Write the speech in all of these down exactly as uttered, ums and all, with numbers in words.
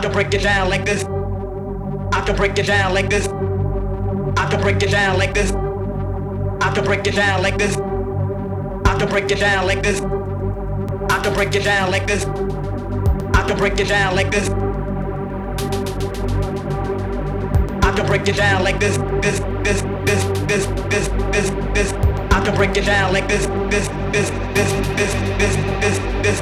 can break it down like this. I can break it down like this. I can break it down like this. I can break it down like this. I can break it down like this. I can break it down like this. I can break it down like this. I can break it down like this. This, this, this, this, this, this, this. I can break it down like this. This, this, this, this, this, this, this.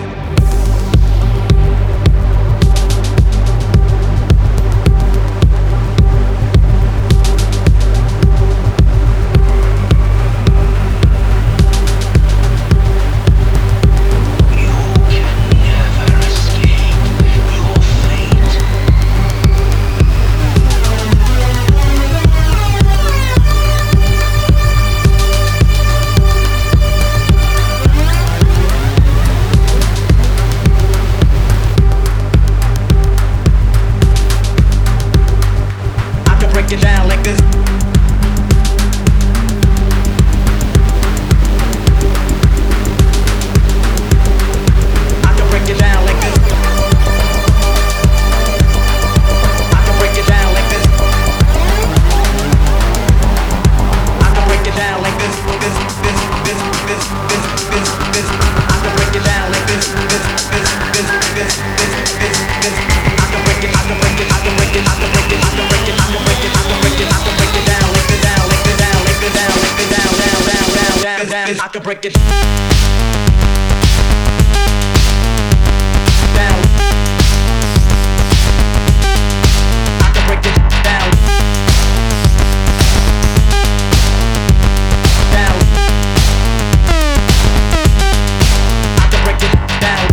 Break it down like this. I can break it down like this. I can break it down like this. I can break it down like this. This, this, this, this, this, this, this. I can break it down like this. This, this, this, this, this, this, this. I can break it. I can break it. I can break it. I can break it. I can break it. I can break it. I can break it. I can break it down like this. Down like this. Down like this. Down like this. Down, down, down, down, down, down. I can break it. Down. I can break it down. Down. I can break it down.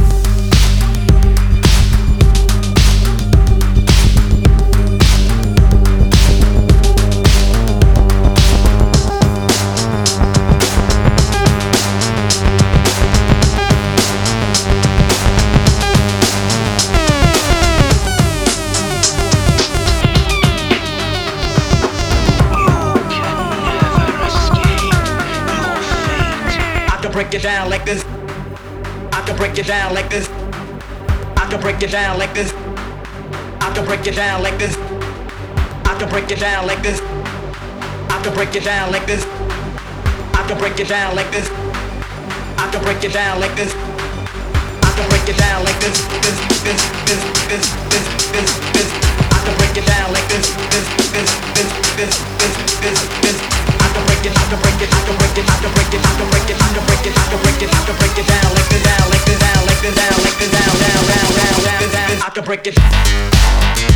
Break it down like this. I can break it down like this. I can break it down like this. I can break it down like this. I can break it down like this. I can break it down like this. I can break it down like this. I can break it down like this. I can break it down like this. This, this, this, this, this, this, this. I can break it down like this. This, this, this, this, this, this, this. I can break it. I can break it. I can break it. I can break it. I can break it. I can break it. I can break it. I can break it down like this. Down like this. Down like this. Down like this. Down, down, down, down, down, down. I can break it.